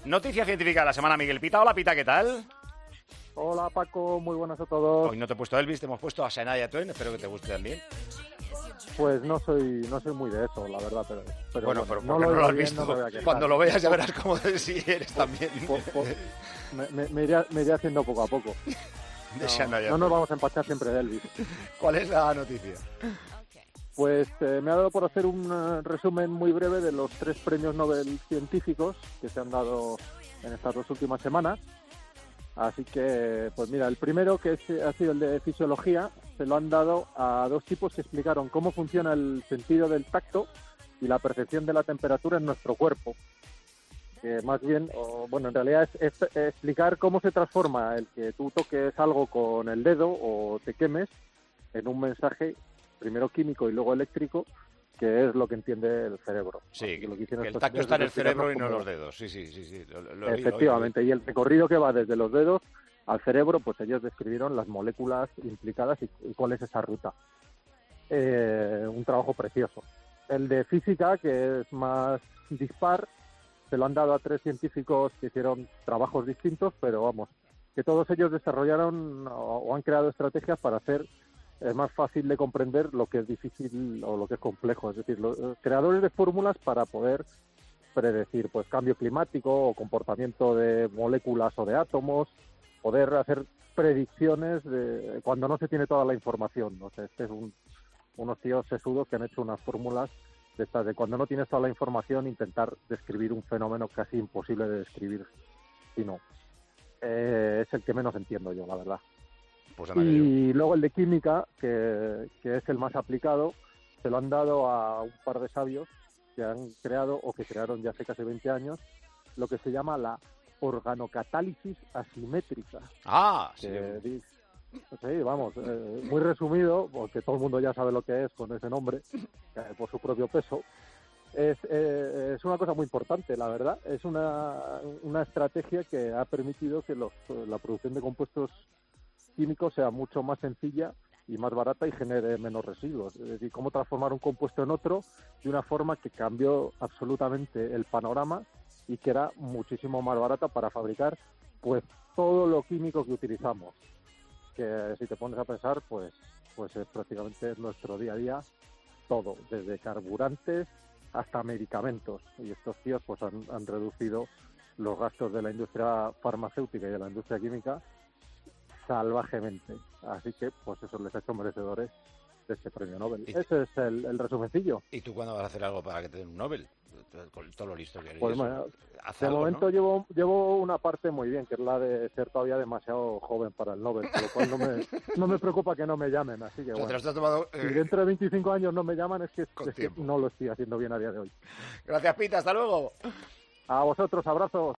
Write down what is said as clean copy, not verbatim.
Noticia científica de la semana, Miguel Pita. Hola, Pita, ¿qué tal? Hola Paco, muy buenas a todos. Hoy no te he puesto Elvis, te hemos puesto a Shania Twain, espero que te guste también. Pues no soy muy de eso, la verdad, pero bueno, pero no no lo has bien, visto. no Cuando lo veas ya verás cómo si eres también. Me iré haciendo poco a poco. No nos vamos a empachar siempre de Elvis. ¿Cuál es la noticia? Pues me ha dado por hacer un resumen muy breve de los 3 premios Nobel científicos que se han dado en estas 2 últimas semanas. Así que, pues mira, el primero, que ha sido el de fisiología, se lo han dado a 2 tipos que explicaron cómo funciona el sentido del tacto y la percepción de la temperatura en nuestro cuerpo. Que más bien, en realidad es explicar cómo se transforma el que tú toques algo con el dedo o te quemes en un mensaje, primero químico y luego eléctrico, que es lo que entiende el cerebro. Sí, que el estos tacto está en el cerebro y no en como... los dedos. Sí. Efectivamente, y el recorrido que va desde los dedos al cerebro, pues ellos describieron las moléculas implicadas y cuál es esa ruta. Un trabajo precioso. El de física, que es más dispar, se lo han dado a 3 científicos que hicieron trabajos distintos, pero vamos, que todos ellos desarrollaron o han creado estrategias para hacer más fácil de comprender lo que es difícil o lo que es complejo. Es decir, los creadores de fórmulas para poder predecir pues cambio climático o comportamiento de moléculas o de átomos, poder hacer predicciones de cuando no se tiene toda la información. O sea, unos tíos sesudos que han hecho unas fórmulas de estas de cuando no tienes toda la información intentar describir un fenómeno casi imposible de describir. Si no, es el que menos entiendo yo, la verdad. Pues y luego el de química, que es el más aplicado, se lo han dado a un par de sabios que han creado o que crearon ya hace casi 20 años lo que se llama la organocatálisis asimétrica. Sí. Sí, vamos, muy resumido, porque todo el mundo ya sabe lo que es con ese nombre, por su propio peso. Es una cosa muy importante, la verdad. Es una estrategia que ha permitido que la producción de compuestos químicos sea mucho más sencilla y más barata y genere menos residuos. Es decir, cómo transformar un compuesto en otro de una forma que cambió absolutamente el panorama y que era muchísimo más barata para fabricar pues todo lo químico que utilizamos. Que si te pones a pensar, pues es prácticamente nuestro día a día todo, desde carburantes hasta medicamentos. Y estos tíos pues han reducido los gastos de la industria farmacéutica y de la industria química salvajemente. Así que, pues eso les ha hecho merecedores de este premio Nobel. Ese es el resumencillo. ¿Y tú cuándo vas a hacer algo para que te den un Nobel? Con todo lo listo que eres. Pues bueno, de momento, ¿no? llevo una parte muy bien, que es la de ser todavía demasiado joven para el Nobel, por lo cual no me preocupa que no me llamen. Así que, bueno, si dentro de 25 años no me llaman, es que no lo estoy haciendo bien a día de hoy. Gracias, Pita. Hasta luego. A vosotros, abrazos.